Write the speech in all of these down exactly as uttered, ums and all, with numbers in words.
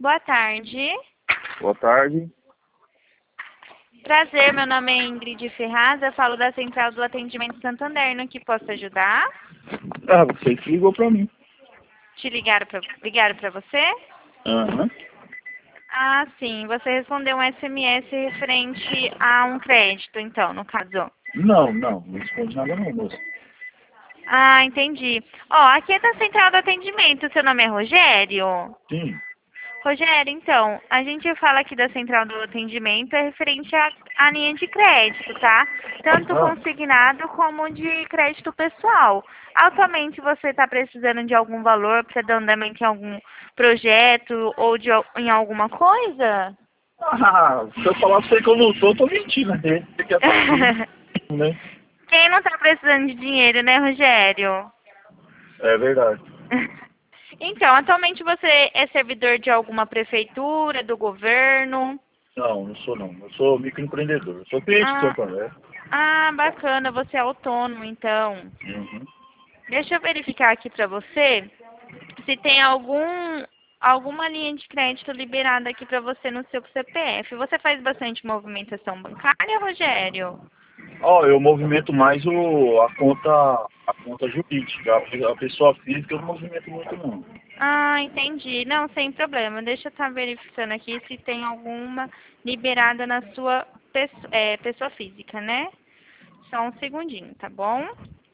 Boa tarde. Boa tarde. Prazer, meu nome é Ingrid Ferraz, eu falo da Central do Atendimento Santander, no que posso ajudar? Ah, você que ligou pra mim. Te ligaram pra, ligaram pra você? Aham. Ah, sim, você respondeu um S M S referente a um crédito, então, no caso. Não, não, não responde nada não, moça. Ah, entendi. Ó, aqui é da Central do Atendimento, seu nome é Rogério? Sim. Rogério, então, a gente fala aqui da Central do Atendimento é referente à à linha de crédito, tá? Tanto Ah, consignado como de crédito pessoal. Atualmente você está precisando de algum valor para dar andamento em algum projeto ou de, al- em alguma coisa? ah, se eu falar pra você que eu não tô, eu tô mentindo, né? Você quer saber, né? Quem não está precisando de dinheiro, né, Rogério? É verdade. Então, atualmente você é servidor de alguma prefeitura, do governo? Não, não sou não. Eu sou microempreendedor. Eu sou cliente do Ah, Santander. ah, bacana, você é autônomo, então. Uhum. Deixa eu verificar aqui para você se tem algum alguma linha de crédito liberada aqui para você no seu C P F. Você faz bastante movimentação bancária, Rogério? Ó, eu movimento mais o, a conta, a conta jurídica. A, a pessoa física eu não movimento muito não. Ah, entendi. Não, sem problema. Deixa eu estar verificando aqui se tem alguma liberada na sua pessoa, é, pessoa física, né? Só um segundinho, tá bom?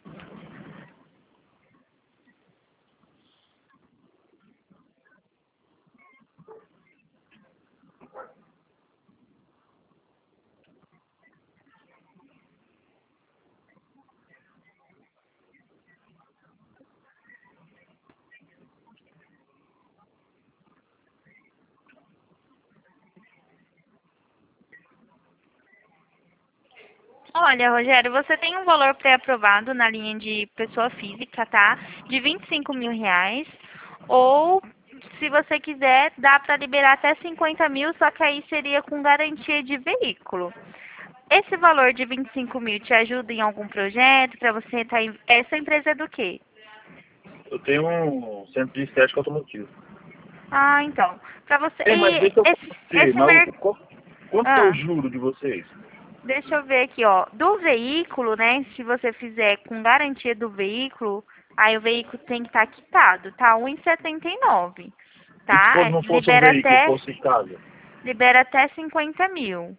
Olha, Rogério, você tem um valor pré-aprovado na linha de pessoa física, tá? De vinte e cinco mil reais. Ou, se você quiser, dá para liberar até cinquenta mil, só que aí seria com garantia de veículo. Esse valor de vinte e cinco mil te ajuda em algum projeto para você estar em... Essa empresa é do quê? Eu tenho um centro de estética automotiva. Ah, então. Para você. É, mas E deixa eu esse, fazer, esse mas mer... o- qual- quanto que é o Ah. juro de vocês? Deixa eu ver aqui, ó. Do veículo, né? Se você fizer com garantia do veículo, aí o veículo tem que estar quitado, tá? um e setenta e nove, E se for, tá? não fosse um Libera veículo, até, fosse casa? libera até cinquenta mil.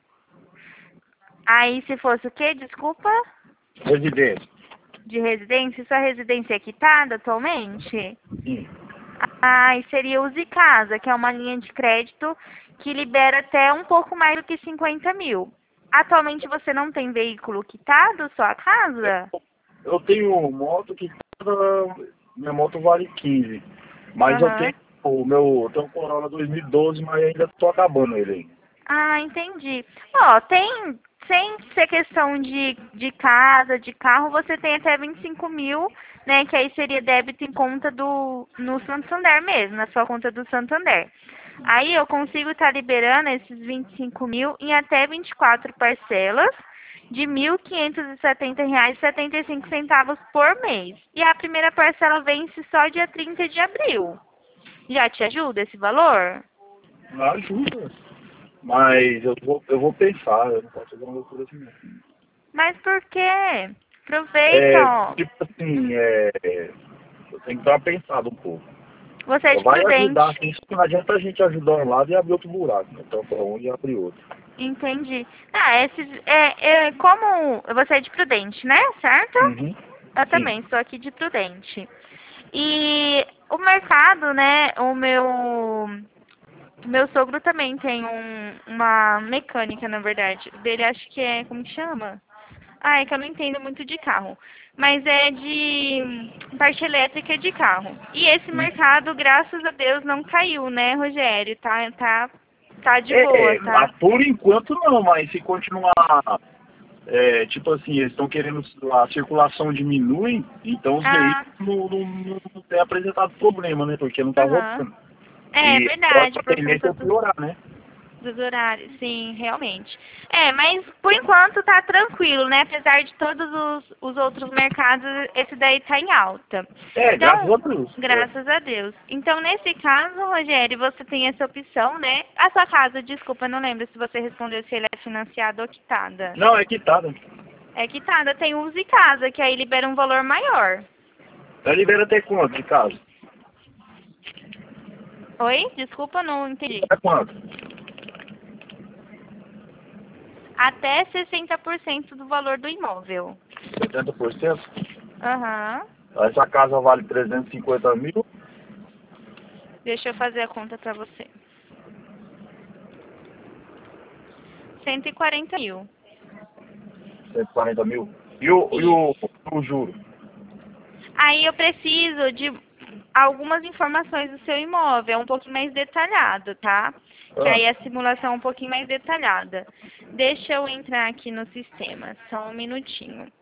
Aí se fosse o quê? Desculpa? Residência. De residência? Sua residência é quitada atualmente? Sim. Aí seria Use Casa, que é uma linha de crédito que libera até um pouco mais do que cinquenta mil. Atualmente você não tem veículo quitado, sua casa? Eu tenho moto que cada- minha moto vale quinze. Mas eu Aham. tenho o meu, eu tenho um Corolla dois mil e doze, mas ainda tô acabando ele aí. Ah, entendi. Ó, tem, sem ser questão de, de casa, de carro, você tem até vinte e cinco mil, né? Que aí seria débito em conta do, no Santander mesmo, na sua conta do Santander. Aí eu consigo estar liberando esses vinte e cinco mil em até vinte e quatro parcelas de mil quinhentos e setenta reais e setenta e cinco centavos por mês. E a primeira parcela vence só dia trinta de abril. Já te ajuda esse valor? Ajuda. Mas eu vou, eu vou pensar, eu não posso fazer uma loucura assim não. Mas por quê? Aproveita, É, ó. tipo assim, é, eu tenho que dar uma pensada um pouco. Você é de Vai ajudar, Prudente. assim, só não adianta a gente ajudar um lado e abrir outro buraco, né? Então, pra um e abrir outro. Entendi. Ah, esses, é, é, como você é de Prudente, né? Certo? Uhum. Eu Sim. também sou aqui de Prudente. E o mercado, né? O meu, meu sogro também tem um, uma mecânica, na verdade. Dele acho que é, como que chama? Ah, é que eu não entendo muito de carro. Mas é de parte elétrica de carro. E esse Uhum. mercado, graças a Deus, não caiu, né, Rogério? Tá, tá, tá de boa, É, a- tá? por enquanto não, mas se continuar, é, tipo assim, eles estão querendo, a circulação diminui, então os Ah, veículos não, não, não, não têm apresentado problema, né? Porque não tá aham. rodando. É E agora verdade, a por tendência conta é do... piorar, né? Dos horários, sim, realmente. É, mas por enquanto tá tranquilo, né? Apesar de todos os, os outros mercados, esse daí tá em alta. É, graças Então, a Deus. graças a Deus. Então, nesse caso, Rogério, você tem essa opção, né? A sua casa, desculpa, não lembro se você respondeu se ele é financiado ou quitada. Não, é quitada. É quitada, tem uso e casa, que aí libera um valor maior. Ela libera até quanto de casa? Oi? Desculpa, não entendi. Até quanto? Até sessenta por cento do valor do imóvel. setenta por cento? Aham. Essa casa vale trezentos e cinquenta mil. Deixa eu fazer a conta pra você. cento e quarenta mil. cento e quarenta mil. E o, e o, o juro? Aí eu preciso de algumas informações do seu imóvel, um pouquinho mais detalhado, tá? Que Ah, aí a simulação é um pouquinho mais detalhada. Deixa eu entrar aqui no sistema, só um minutinho.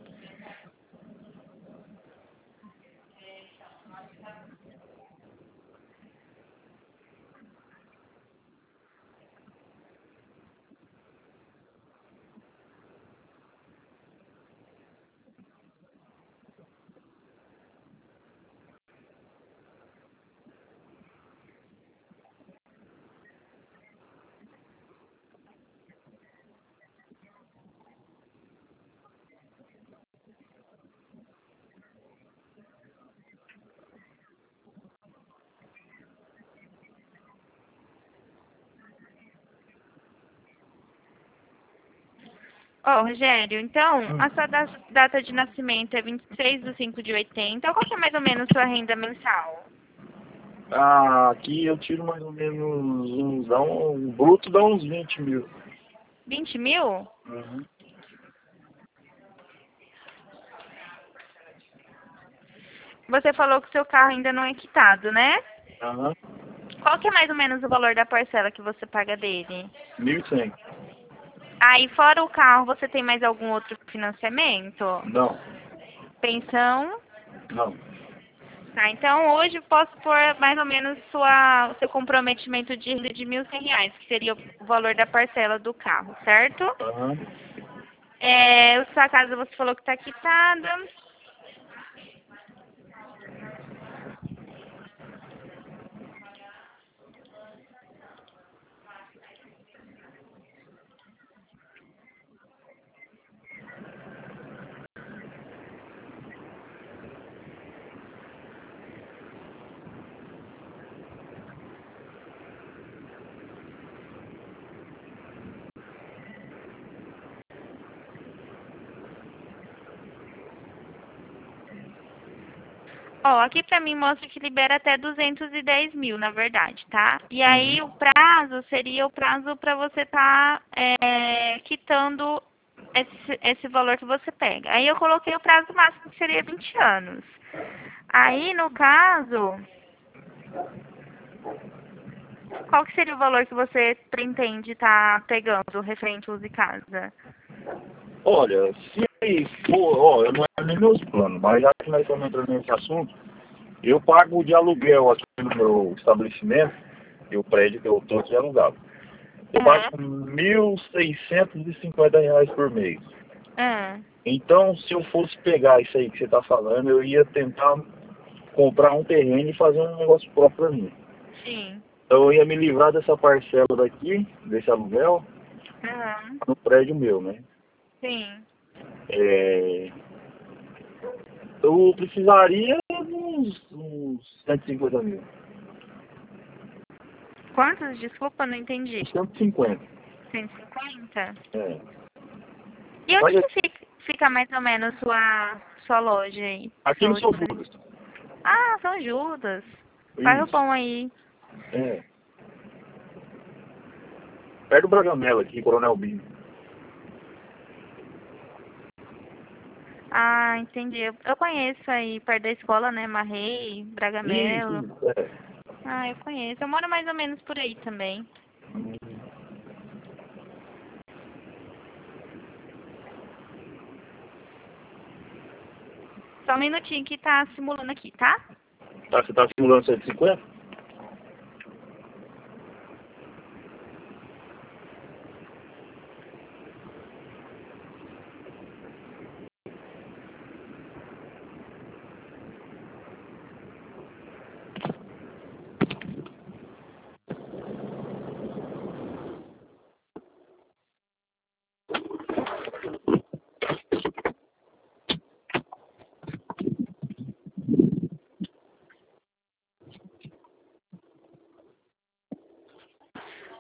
Ó, Rogério, então, hum. a sua da- data de nascimento é vinte e seis de cinco de oitenta. Qual que é mais ou menos sua renda mensal? Ah, aqui eu tiro mais ou menos uns, dá um, um bruto dá uns vinte mil. vinte mil? Uhum. Você falou que o seu carro ainda não é quitado, né? Aham. Qual que é mais ou menos o valor da parcela que você paga dele? mil e cem. Aí, fora o carro, você tem mais algum outro financiamento? Não, Pensão? não. Tá, então hoje eu posso pôr mais ou menos sua, o seu comprometimento de renda de mil e cem reais, que seria o valor da parcela do carro, certo? Aham. É, a sua casa você falou que está quitada. Ó, aqui pra mim mostra que libera até duzentos e dez mil, na verdade, tá? E Uhum. aí o prazo seria o prazo para você estar quitando esse, esse valor que você pega. Aí eu coloquei o prazo máximo que seria vinte anos. Aí, no caso, qual que seria o valor que você pretende estar pegando referente ao uso de casa? Olha, se for, ó, eu não é nem meus planos, mas já que nós estamos entrando nesse assunto, eu pago de aluguel aqui no meu estabelecimento, e o prédio que eu estou aqui é alugado. Eu Ah, pago mil seiscentos e cinquenta reais por mês. ah, Então, se eu fosse pegar isso aí que você está falando, eu ia tentar comprar um terreno e fazer um negócio próprio para mim. sim. Então, eu ia me livrar dessa parcela daqui, desse aluguel, Aham, no prédio meu, né? sim. É, eu precisaria de uns, uns cento e cinquenta mil. Quantos? Desculpa, não entendi. Uns cento e cinquenta. cento e cinquenta? É. E onde Mas que fica, fica mais ou menos sua, sua loja aí? aqui Sua no São última- Judas. Ah, São Judas. Bairro Isso. bom aí. É. Perto do Bragamela aqui, Coronel Bino. Ah, entendi. Eu eu conheço aí, perto da escola, né? Marrei, Isso, Bragamelo. isso. É. Ah, eu conheço. Eu moro mais ou menos por aí também. Só um minutinho que tá simulando aqui, tá? Tá, você está simulando cento e cinquenta?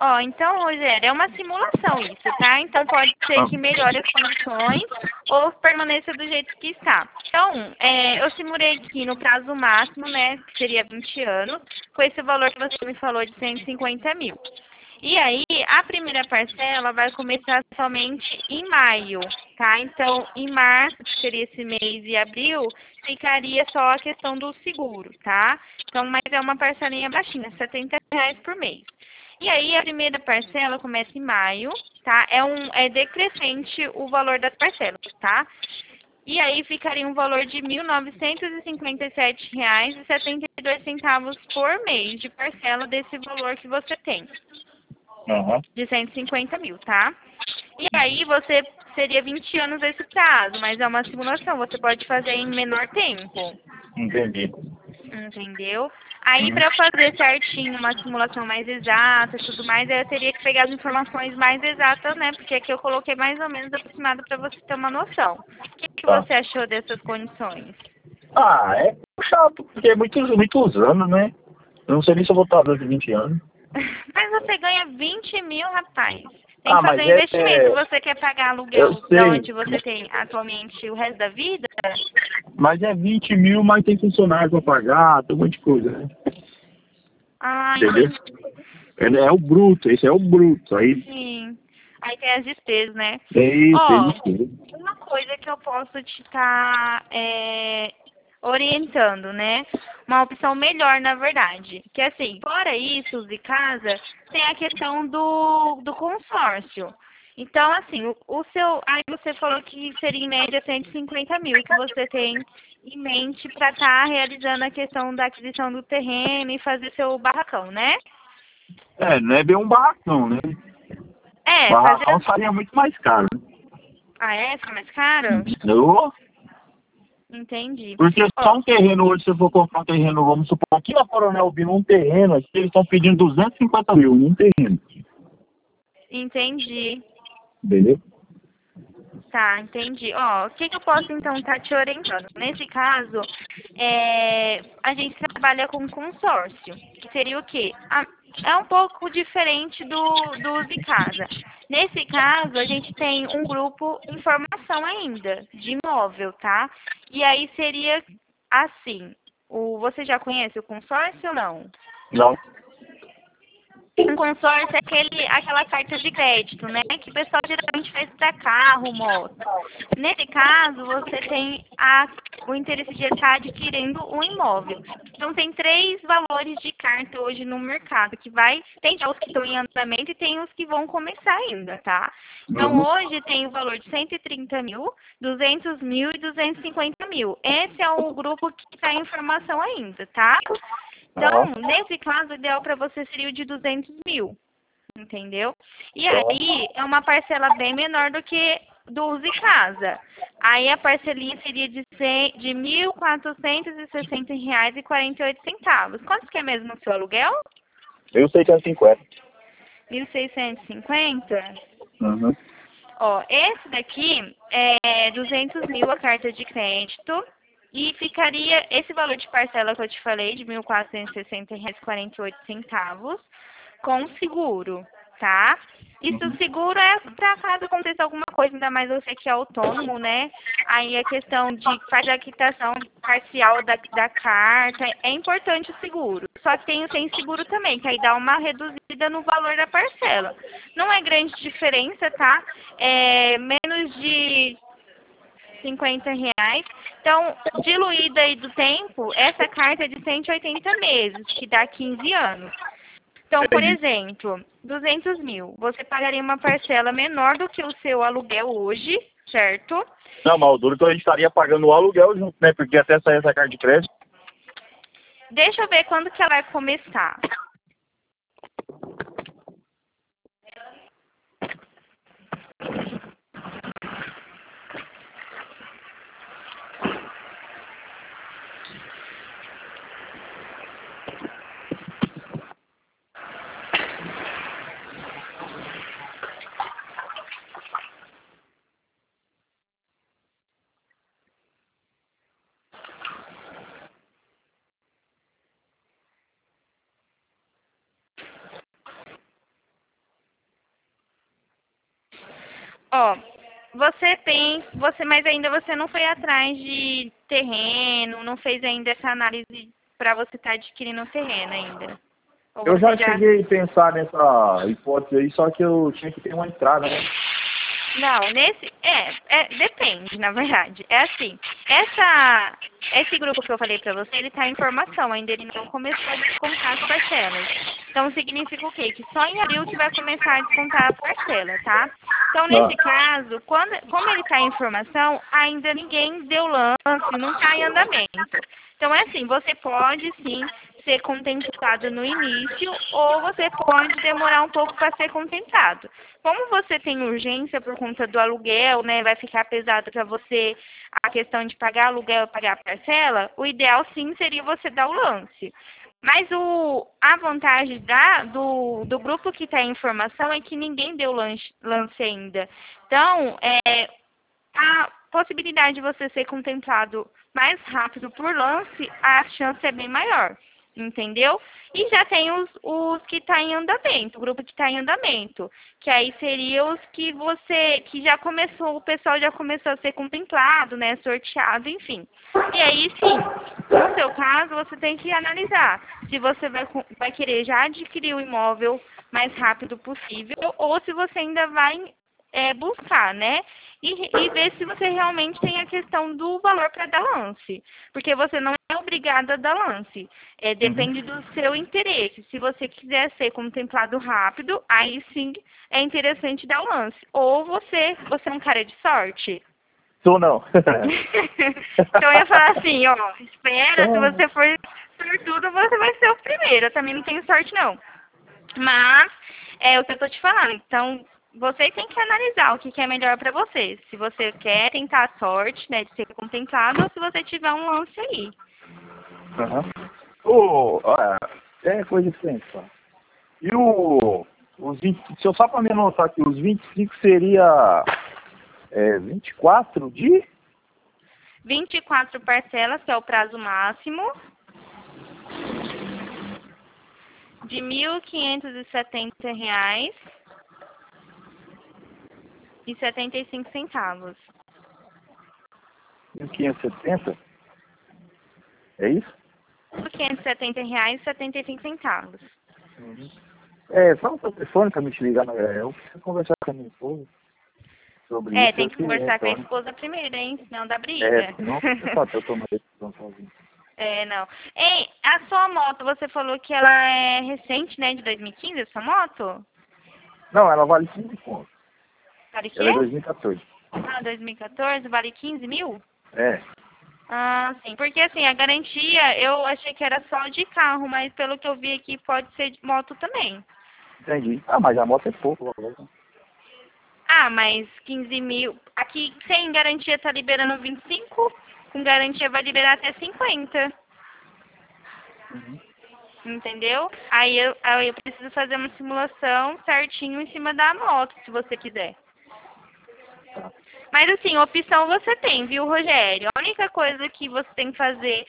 Ó, então, Rogério, é uma simulação isso, tá? Então pode ser que melhore as condições ou permaneça do jeito que está. Então, é, eu simulei aqui no prazo máximo, né, que seria vinte anos, com esse valor que você me falou de cento e cinquenta mil. E aí, a primeira parcela vai começar somente em maio, tá? Então, em março, que seria esse mês, e abril, ficaria só a questão do seguro, tá? Então, mas é uma parcelinha baixinha, setenta reais por mês. E aí, a primeira parcela começa em maio, tá? É, um, é decrescente o valor das parcelas, tá? E aí, ficaria um valor de mil novecentos e cinquenta e sete reais e setenta e dois centavos por mês de parcela desse valor que você tem. Aham. De cento e cinquenta mil, tá? E aí você seria vinte anos esse prazo, mas é uma simulação, você pode fazer em menor tempo. Entendi. Entendeu? Aí Uhum. para fazer certinho uma simulação mais exata e tudo mais, eu teria que pegar as informações mais exatas, né? Porque aqui eu coloquei mais ou menos aproximado para você ter uma noção. O que, que Tá. você achou dessas condições? Ah, é chato, porque é muitos, muitos anos, né? Eu não sei nem se eu vou estar durante vinte anos. Mas você ganha vinte mil, rapaz. Tem Ah, que fazer mas um é, investimento. é. Você quer pagar Eu aluguel da sei. onde você tem atualmente o resto da vida? Mas é vinte mil, mas tem funcionário pra pagar, tem um monte de coisa, né? Ah, Entendeu? entendi. Ele é o bruto, esse é o bruto. Aí Sim. Aí tem as despesas, né? tem, tem Ó, de tudo. uma coisa que eu posso te estar orientando, né? Uma opção melhor, na verdade. Que assim, fora isso, de casa, tem a questão do, do consórcio. Então, assim, o, o seu. Aí você falou que seria em média cento e cinquenta mil e que você tem em mente para estar realizando a questão da aquisição do terreno e fazer seu barracão, né? É, não é bem um barracão, né? É, Barracão fazer. seria muito mais caro. Ah, é? Fica mais caro? Eu, Entendi. porque só Ó, um terreno hoje, se eu for comprar um terreno, vamos supor, aqui na Coronel Bino, um terreno, aqui eles estão pedindo duzentos e cinquenta mil, um terreno. entendi. Entendeu? Tá, entendi. Ó, o que, que eu posso então estar te orientando? Nesse caso, é, a gente trabalha com consórcio, que seria o quê? Ah, é um pouco diferente do, do de casa. Nesse caso, a gente tem um grupo em formação ainda, de imóvel, tá? E aí seria assim, o, você já conhece o consórcio ou não? Não. Um consórcio é aquele, aquela carta de crédito, né? Que o pessoal geralmente faz para carro, moto. Nesse caso, você tem a, o interesse de estar adquirindo um imóvel. Então, tem três valores de carta hoje no mercado, que vai, tem já os que estão em andamento e tem os que vão começar ainda, tá? Então, Uhum. hoje tem o valor de cento e trinta mil, duzentos mil e duzentos e cinquenta mil. Esse é o grupo que está em formação ainda, tá? Então, Aham. nesse caso, o ideal para você seria o de duzentos mil, entendeu? E Aham. aí, é uma parcela bem menor do que do Use Casa. Aí, a parcelinha seria de, cem, de mil quatrocentos e sessenta reais e quarenta e oito centavos. Quanto que é mesmo o seu aluguel? Eu sei que é cinquenta. mil seiscentos e cinquenta? Uhum. Ó, esse daqui é duzentos mil a carta de crédito e ficaria esse valor de parcela que eu te falei, de mil quatrocentos e sessenta reais e quarenta e oito centavos, com seguro, tá? Isso Uhum. seguro é para caso aconteça alguma coisa, ainda mais você que é autônomo, né? Aí a questão de fazer a quitação parcial da, da carta, é importante o seguro. Só que tem o sem seguro também, que aí dá uma reduzida no valor da parcela. Não é grande diferença, tá? É menos de cinquenta reais. Então, diluída aí do tempo, essa carta é de cento e oitenta meses, que dá quinze anos. Então, por Entendi. exemplo, duzentos mil, você pagaria uma parcela menor do que o seu aluguel hoje, certo? Não, mas o duro que a gente estaria pagando o aluguel junto, né? Porque até sair essa carta de crédito. Deixa eu ver quando que ela vai começar. Ó, você tem, você, mas ainda você não foi atrás de terreno, não fez ainda essa análise para você estar adquirindo o terreno ainda. Ou Eu você já já... cheguei a pensar nessa hipótese aí, só que eu tinha que ter uma entrada, né? Não, nesse. É, é, depende, na verdade. É assim, essa, esse grupo que eu falei pra você, ele tá em formação, ainda ele não começou a descontar as parcelas. Então significa o quê? Que só em abril que vai começar a descontar a parcela, tá? Então, nesse caso, quando, como ele está em formação, ainda ninguém deu lance, não está em andamento. Então, é assim, você pode sim ser contemplado no início ou você pode demorar um pouco para ser contemplado. Como você tem urgência por conta do aluguel, né, vai ficar pesado para você a questão de pagar aluguel e pagar parcela, o ideal sim seria você dar o lance. Mas o, a vantagem da, do, do grupo que está em formação é que ninguém deu lance, lance ainda. Então, é, a possibilidade de você ser contemplado mais rápido por lance, a chance é bem maior, entendeu? E já tem os, os que estão em andamento, o grupo que está em andamento, que aí seriam os que você, que já começou, o pessoal já começou a ser contemplado, né, sorteado, enfim. E aí sim, no seu caso, você tem que analisar se você vai, vai querer já adquirir o imóvel mais rápido possível ou se você ainda vai é, buscar, né? E, e ver se você realmente tem a questão do valor para dar lance. Porque você não é obrigado a dar lance. É, depende Uhum. do seu interesse. Se você quiser ser contemplado rápido, aí sim é interessante dar o lance. Ou você, você é um cara de sorte. Sou não. Então eu ia falar assim, ó, espera, se você for sortudo, você vai ser o primeiro. Eu também não tenho sorte, não. Mas é o que eu tô te falando. Então, você tem que analisar o que, que é melhor para você. Se você quer tentar a sorte, né, de ser contemplado, ou se você tiver um lance aí. Aham. Ô, olha, é coisa de pensar. E o, os vinte, se eu só para me anotar aqui, os vinte e cinco seria é, vinte e quatro de? vinte e quatro parcelas, que é o prazo máximo, de mil quinhentos e setenta reais e setenta e cinco centavos. mil quinhentos e setenta? É isso? mil quinhentos e setenta reais e setenta e cinco centavos. Uhum. É, fala o telefone para me te ligar, né? Eu preciso conversar com a minha esposa sobre É, isso. tem Eu que te conversar com a retorno. esposa primeiro, hein? Senão dá É, briga. senão eu falo, eu tomo a decisão sozinho. É, não. Ei, a sua moto, você falou que ela é recente, né? De dois mil e quinze, a sua moto? Não, ela vale quinze pontos. Vale o Ela é quê? dois mil e quatorze. Ah, dois mil e quatorze, vale quinze mil? É, Ah, sim. Porque, assim, a garantia, eu achei que era só de carro, mas pelo que eu vi aqui, pode ser de moto também. entendi. Ah, mas a moto é pouco, o valor, né? Ah, mas quinze mil... Aqui, sem garantia, tá liberando vinte e cinco. Com garantia, vai liberar até cinquenta. Uhum. Entendeu? Aí eu, aí eu preciso fazer uma simulação certinho em cima da moto, se você quiser. Tá. Mas assim, opção você tem, viu, Rogério? A única coisa que você tem que fazer...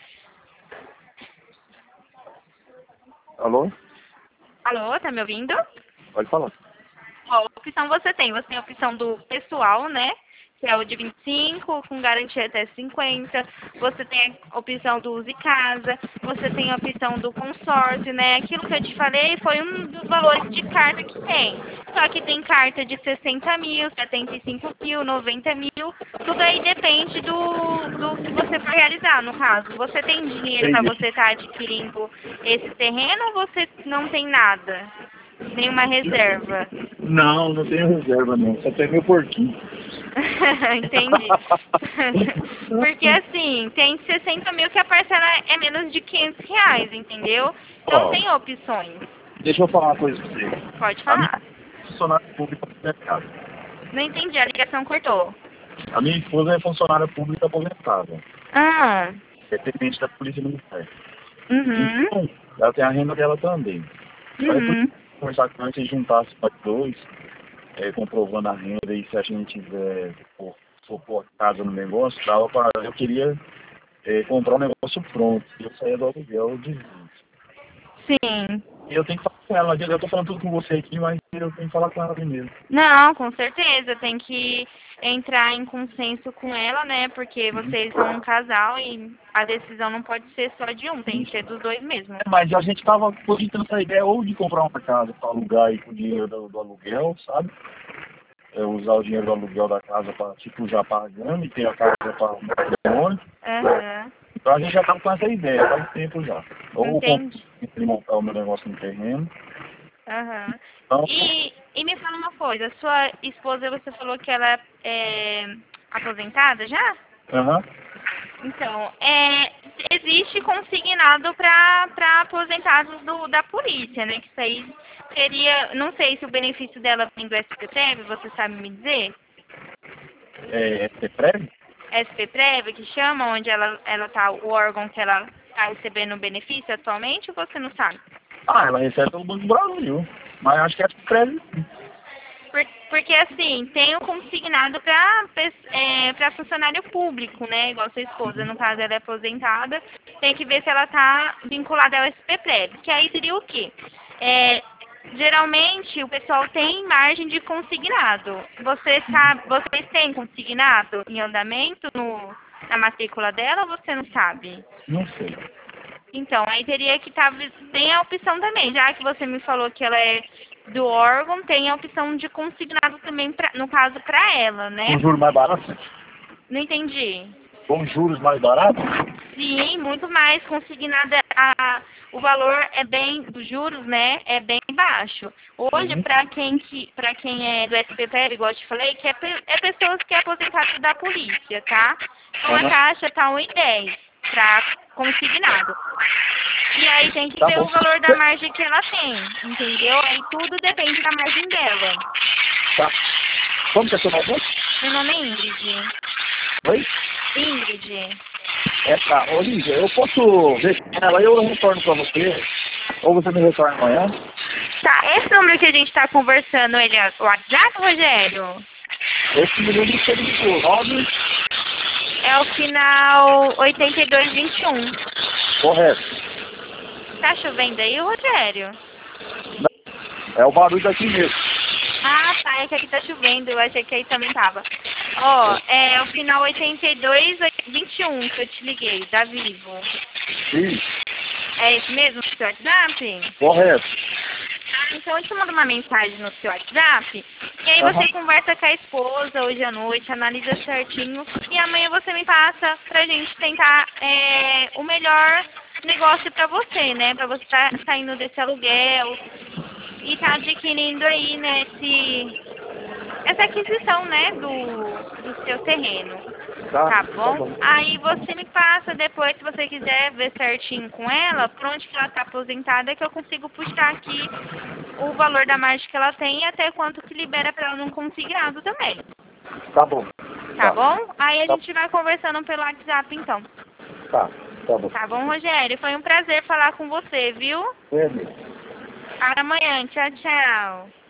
Alô? Alô, tá me ouvindo? Pode falar. Ó, opção você tem. Você tem a opção do pessoal, né? Que é o de vinte e cinco, com garantia até cinquenta. Você tem a opção do Use Casa. Você tem a opção do consórcio, né? Aquilo que eu te falei foi um dos valores de carta que tem. Só que tem carta de sessenta mil, setenta e cinco mil, noventa mil. Tudo aí depende do, do que você for realizar, no caso. Você tem dinheiro para Entendi. você estar adquirindo esse terreno ou você não tem nada? Nenhuma reserva? Não, não tenho reserva não. Só tenho meu porquinho. Entendi. Porque assim, tem sessenta mil que a parcela é menos de quinhentos reais, entendeu? Então Ó, tem opções. deixa eu falar uma coisa pra você. Pode A minha falar. é funcionária pública aposentada. Não entendi, a ligação cortou. A minha esposa é funcionária pública aposentada. Ah, É dependente da polícia militar. uhum, Então, ela tem a renda dela também. Aí por uhum. conversar com ela, se juntasse para dois, é, comprovando a renda e se a gente tiver for, for pôr casa no negócio, dava pra, eu queria é, comprar um negócio pronto. Eu saía do aluguel de vinte. Sim. E eu tenho que com ela. Eu tô falando tudo com você aqui, mas eu tenho que falar com ela primeiro. Não, com certeza. Tem que entrar em consenso com ela, né? Porque vocês são um casal e a decisão não pode ser só de um, tem que ser dos dois mesmo. É, mas a gente tava cogitando essa ideia ou de comprar uma casa para alugar aí com o dinheiro do, do aluguel, sabe? É, usar o dinheiro do aluguel da casa para, tipo, já pagando e ter a casa para patrimônio. Aham. Então a gente já tava com essa ideia faz tempo já. Ou Entendi. comprar, montar o meu negócio no terreno. Aham. Então, E, e me fala uma coisa, sua esposa, você falou que ela é aposentada já? aham. Então, é, existe consignado para aposentados do, da polícia, né? Que isso aí seria, não sei se o benefício dela vem do S P Prev, você sabe me dizer? É, é prévio? S P Prev, que chama, onde ela, ela tá, o órgão que ela está recebendo o benefício atualmente, ou você não sabe? Ah, ela recebe pelo Banco do Brasil. Mas acho que é prévio. Por- Porque, assim, tem o consignado para é, para funcionário público, né? Igual sua esposa, no caso, ela é aposentada. Tem que ver se ela está vinculada ao S P Prev. Que aí seria o quê? É, geralmente, o pessoal tem margem de consignado. Você sabe, vocês têm consignado em andamento no, na matrícula dela ou você não sabe? Não sei. Então, aí teria que estar. Tem a opção também, já que você me falou que ela é do órgão, tem a opção de consignado também, pra, no caso, para ela, né? Com juros mais baratos? Não entendi. Com juros mais baratos? Sim, muito mais consignada. A, o valor é bem, dos juros, né? É bem baixo. Hoje, Uhum. para quem, que, pra quem é do S P P, igual eu te falei, que é, pe- é pessoas que é aposentado da polícia, tá? Então a Aham. taxa tá um e dez para consignado. E aí tem que Tá ver bom. o valor da margem que ela tem, entendeu? Aí tudo depende da margem dela. Tá. Como que é seu nome? Meu nome é Ingrid. Oi? Ingrid. É, tá. Olívia, eu posso ver com ela, eu retorno pra você. Ou você me retorna amanhã. Tá, esse número que a gente tá conversando, ele é o WhatsApp, Rogério? Esse menino que ele me nove. É o final oitenta e dois vinte e um. Correto. Tá chovendo aí, Rogério? Não, é o barulho daqui mesmo. Ah, tá, é que aqui tá chovendo, eu achei que aí também tava. Ó, é o final oitenta e dois vinte e um que eu te liguei, da Vivo. Sim, É esse mesmo o seu WhatsApp? correto. Então eu te mando uma mensagem no seu WhatsApp e aí Aham. você conversa com a esposa hoje à noite, analisa certinho e amanhã você me passa pra gente tentar é, o melhor negócio pra você, né? Pra você estar tá saindo desse aluguel e tá adquirindo aí, né, esse, essa aquisição, né, do, do seu terreno. Tá, Tá tá bom? bom. Aí você me passa depois, se você quiser ver certinho com ela, por onde que ela tá aposentada, que eu consigo puxar aqui o valor da margem que ela tem e até quanto que libera pra ela não consignado também. Tá bom. Tá bom? Aí a Tá. gente vai conversando pelo WhatsApp então. Tá, tá bom. Tá bom, Rogério? Foi um prazer falar com você, viu? É mesmo. Até amanhã. Tchau, tchau.